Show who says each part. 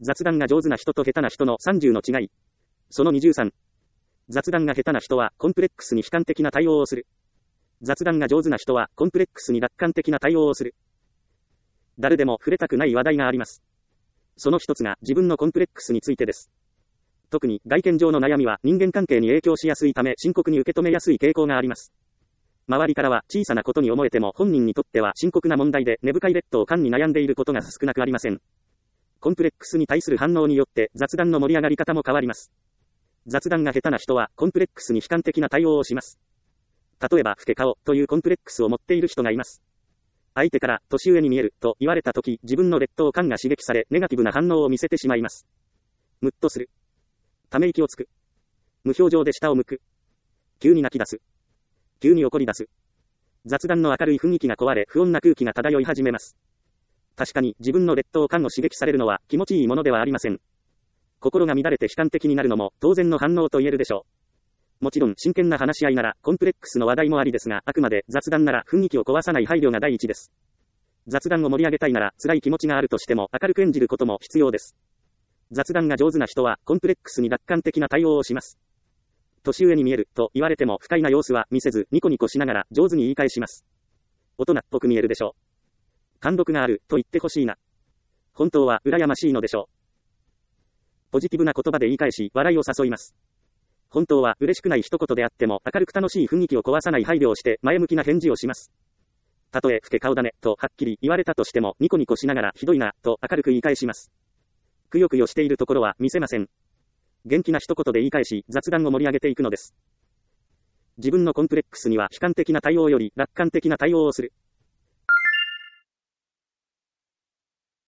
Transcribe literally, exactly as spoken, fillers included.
Speaker 1: 雑談が上手な人と下手な人のさんじゅうの違い。そのにじゅうさん。雑談が下手な人はコンプレックスに悲観的な対応をする。雑談が上手な人はコンプレックスに楽観的な対応をする。誰でも触れたくない話題があります。その一つが自分のコンプレックスについてです。特に外見上の悩みは人間関係に影響しやすいため深刻に受け止めやすい傾向があります。周りからは小さなことに思えても本人にとっては深刻な問題で根深い劣等感に悩んでいることが少なくありません。コンプレックスに対する反応によって雑談の盛り上がり方も変わります。雑談が下手な人はコンプレックスに悲観的な対応をします。例えば老け顔というコンプレックスを持っている人がいます。相手から年上に見えると言われたとき自分の劣等感が刺激されネガティブな反応を見せてしまいます。ムッとする。ため息をつく。無表情で下を向く。急に泣き出す。急に怒り出す。雑談の明るい雰囲気が壊れ不穏な空気が漂い始めます。確かに自分の劣等感を刺激されるのは気持ちいいものではありません。心が乱れて悲観的になるのも当然の反応と言えるでしょう。もちろん真剣な話し合いならコンプレックスの話題もありですが、あくまで雑談なら雰囲気を壊さない配慮が第一です。雑談を盛り上げたいなら辛い気持ちがあるとしても明るく演じることも必要です。雑談が上手な人はコンプレックスに楽観的な対応をします。年上に見えると言われても不快な様子は見せずニコニコしながら上手に言い返します。大人っぽく見えるでしょう。貫禄があると言ってほしいな。本当は羨ましいのでしょう。ポジティブな言葉で言い返し笑いを誘います。本当は嬉しくない一言であっても明るく楽しい雰囲気を壊さない配慮をして前向きな返事をします。たとえ老け顔だねとはっきり言われたとしてもニコニコしながらひどいなと明るく言い返します。くよくよしているところは見せません。元気な一言で言い返し雑談を盛り上げていくのです。自分のコンプレックスには悲観的な対応より楽観的な対応をする。